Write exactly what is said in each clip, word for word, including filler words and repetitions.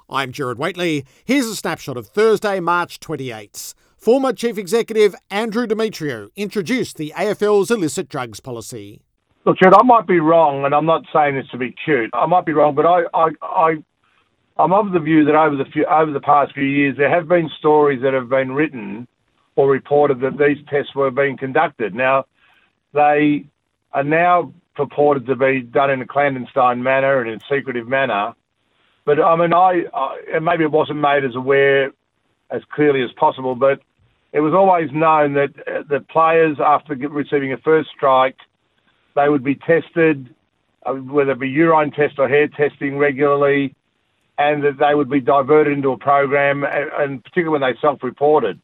I'm Gerard Whateley. Here's a snapshot of Thursday, March twenty-eighth. Former Chief Executive Andrew Demetriou introduced the A F L's illicit drugs policy. Look, Gerard, I might be wrong, and I'm not saying this to be cute. I might be wrong, but I, I, I, I'm of the view that over the few, over the past few years, there have been stories that have been written or reported that these tests were being conducted. Now, they are now purported to be done in a clandestine manner and in a secretive manner. But, I mean, I, I and maybe it wasn't made as aware as clearly as possible, but it was always known that uh, the players, after receiving a first strike, they would be tested, uh, whether it be urine test or hair testing regularly, and that they would be diverted into a program, and, and particularly when they self-reported.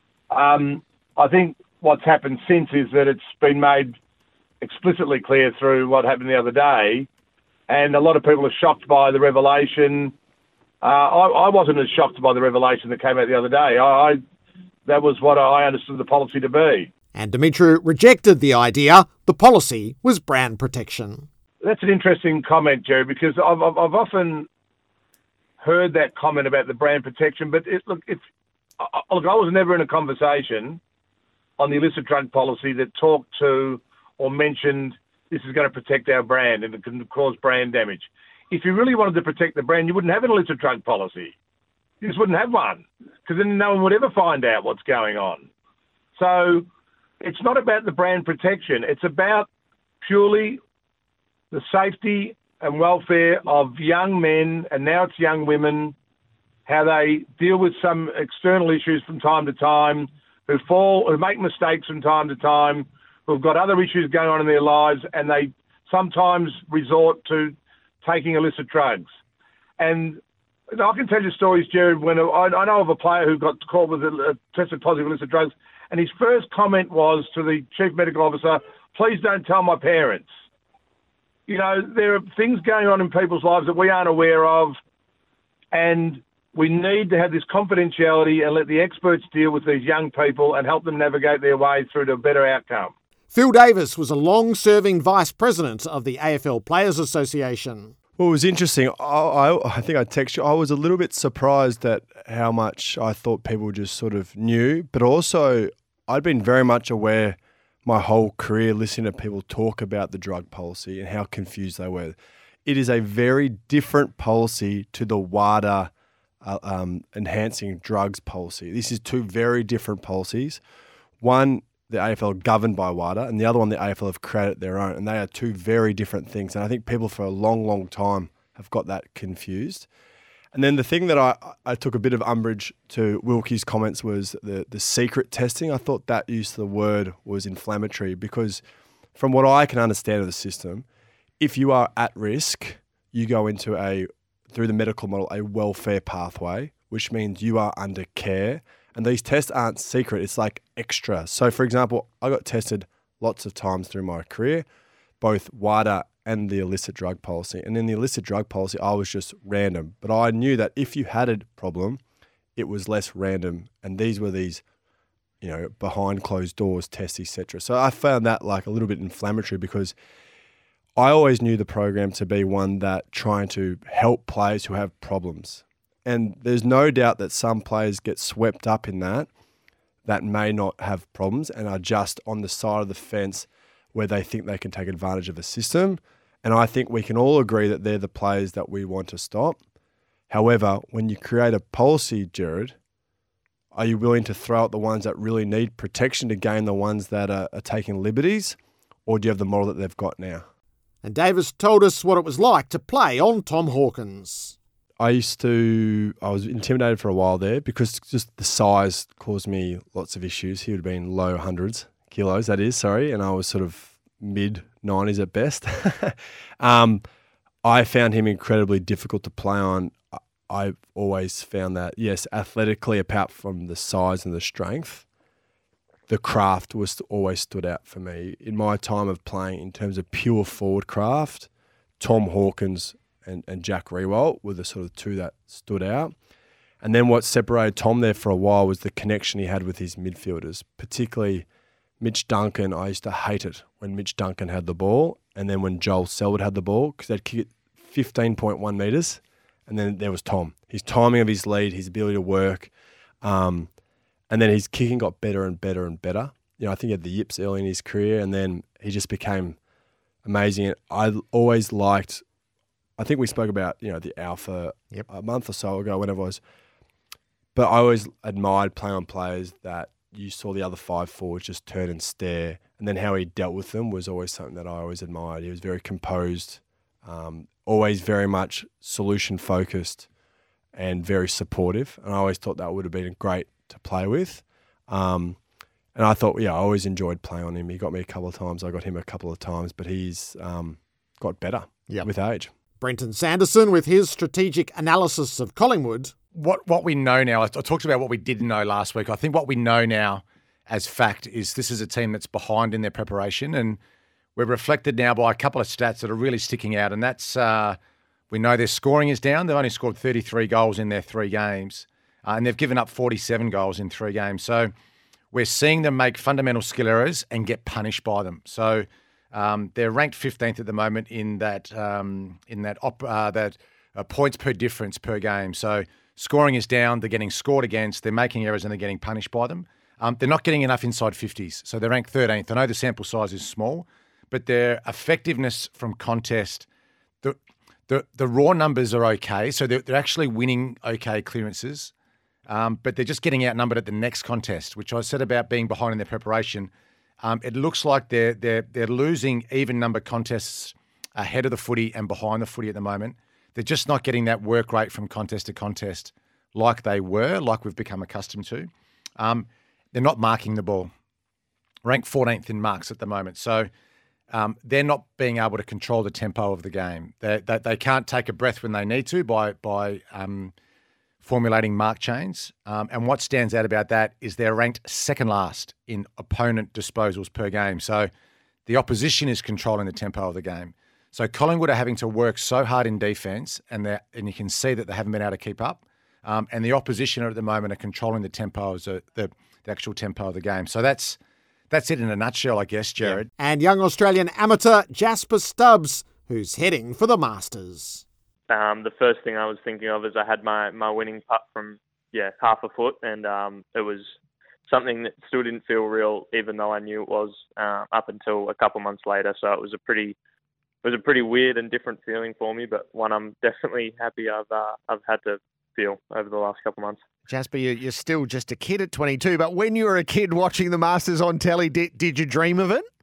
Um, I think what's happened since is that it's been made explicitly clear through what happened the other day, and a lot of people are shocked by the revelation. Uh, I, I wasn't as shocked by the revelation that came out the other day. I, I that was what I understood the policy to be. And Demetriou rejected the idea the policy was brand protection. That's an interesting comment, Jerry, because I've, I've, I've often heard that comment about the brand protection. But it, look, if I, look, I was never in a conversation on the illicit drug policy that talked to or mentioned this is going to protect our brand and it can cause brand damage. If you really wanted to protect the brand, you wouldn't have an illicit drug policy. You just wouldn't have one, because then no one would ever find out what's going on. So it's not about the brand protection. It's about purely the safety and welfare of young men, and now it's young women, how they deal with some external issues from time to time, who fall, who make mistakes from time to time, who've got other issues going on in their lives, and they sometimes resort to taking illicit drugs. And you know, I can tell you stories, Jared, when I, I know of a player who got caught with a, a tested positive illicit drugs, and his first comment was to the chief medical officer, please don't tell my parents. You know, there are things going on in people's lives that we aren't aware of, and we need to have this confidentiality and let the experts deal with these young people and help them navigate their way through to a better outcome. Phil Davis was a long-serving vice president of the A F L Players Association. Well, it was interesting. I, I, I think I texted you. I was a little bit surprised at how much I thought people just sort of knew, but also I'd been very much aware my whole career listening to people talk about the drug policy and how confused they were. It is a very different policy to the WADA uh, um, enhancing drugs policy. This is two very different policies. One, the A F L governed by WADA, and the other one, the A F L have created their own, and they are two very different things. And I think people for a long, long time have got that confused. And then the thing that I, I took a bit of umbrage to Wilkie's comments was the, the secret testing. I thought that use of the word was inflammatory because from what I can understand of the system, if you are at risk, you go into a, through the medical model, a welfare pathway, which means you are under care. And these tests aren't secret. It's like extra. So, for example, I got tested lots of times through my career, both WADA and the illicit drug policy. And in the illicit drug policy, I was just random. But I knew that if you had a problem, it was less random. And these were these, you know, behind closed doors tests, et cetera. So I found that like a little bit inflammatory because I always knew the program to be one that trying to help players who have problems. And there's no doubt that some players get swept up in that, that may not have problems and are just on the side of the fence where they think they can take advantage of the system. And I think we can all agree that they're the players that we want to stop. However, when you create a policy, Gerard, are you willing to throw out the ones that really need protection to gain the ones that are, are taking liberties? Or do you have the model that they've got now? And Davis told us what it was like to play on Tom Hawkins. I used to, I was intimidated for a while there because just the size caused me lots of issues. He would have been low hundreds, kilos that is, sorry, and I was sort of mid nineties at best. um, I found him incredibly difficult to play on. I've always found that, yes, athletically, apart from the size and the strength, the craft was always stood out for me. In my time of playing in terms of pure forward craft, Tom Hawkins and, and Jack Riewoldt were the sort of two that stood out. And then what separated Tom there for a while was the connection he had with his midfielders, particularly Mitch Duncan. I used to hate it when Mitch Duncan had the ball and then when Joel Selwood had the ball because they'd kick it fifteen point one metres And then there was Tom. His timing of his lead, his ability to work, um, and then his kicking got better and better and better. You know, I think he had the yips early in his career, and then he just became amazing. And I always liked, I think we spoke about, you know, the alpha yep. a month or so ago, whenever it was. But I always admired playing on players that you saw the other five forwards just turn and stare. And then how he dealt with them was always something that I always admired. He was very composed, um, always very much solution-focused and very supportive. And I always thought that would have been great to play with. Um, and I thought, yeah, I always enjoyed playing on him. He got me a couple of times. I got him a couple of times. But he's um, got better yep. with age. Brenton Sanderson with his strategic analysis of Collingwood. What what we know now, I talked about what we didn't know last week. I think what we know now as fact is this is a team that's behind in their preparation, and we're reflected now by a couple of stats that are really sticking out, and that's uh, we know their scoring is down. They've only scored thirty-three goals in their three games, uh, and they've given up forty-seven goals in three games. So we're seeing them make fundamental skill errors and get punished by them. So um, they're ranked fifteenth at the moment in that um, in that op, uh, that uh, points per difference per game. So scoring is down, they're getting scored against, they're making errors and they're getting punished by them. Um, they're not getting enough inside fifties, so they're ranked thirteenth. I know the sample size is small, but their effectiveness from contest, the the, the raw numbers are okay, so they're, they're actually winning okay clearances, um, but they're just getting outnumbered at the next contest, which I said about being behind in their preparation. Um, it looks like they're, they're, they're losing even number contests ahead of the footy and behind the footy at the moment. They're just not getting that work rate from contest to contest like they were, like we've become accustomed to. Um, they're not marking the ball. Ranked fourteenth in marks at the moment. So um, they're not being able to control the tempo of the game. They, they, they can't take a breath when they need to by, by um, formulating mark chains. Um, and what stands out about that is they're ranked second last in opponent disposals per game. So the opposition is controlling the tempo of the game. So Collingwood are having to work so hard in defence, and they and you can see that they haven't been able to keep up. Um, and the opposition at the moment are controlling the tempo, the, the the actual tempo of the game. So that's that's it in a nutshell, I guess, Jared. Yeah. And young Australian amateur Jasper Stubbs, who's heading for the Masters. Um, the first thing I was thinking of is I had my, my winning putt from yeah half a foot, and um, it was something that still didn't feel real, even though I knew it was uh, up until a couple months later. So it was a pretty It was a pretty weird and different feeling for me, but one I'm definitely happy I've uh, I've had to feel over the last couple of months. Jasper, you're still just a kid at twenty-two, but when you were a kid watching the Masters on telly, did, did you dream of it?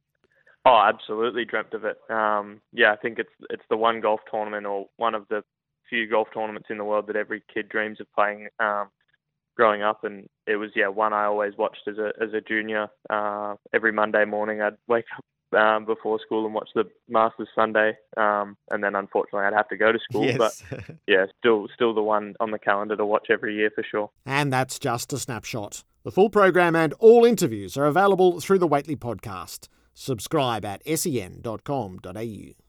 Oh, absolutely dreamt of it. Um, yeah, I think it's it's the one golf tournament or one of the few golf tournaments in the world that every kid dreams of playing um, growing up, and it was yeah one I always watched as a as a junior. Uh, every Monday morning, I'd wake up Um, before school and watch the Masters Sunday, um, and then unfortunately I'd have to go to school. Yes. But yeah, still, still the one on the calendar to watch every year for sure. And that's just a snapshot. The full program and all interviews are available through the Waitley podcast. Subscribe at sen dot com dot a u.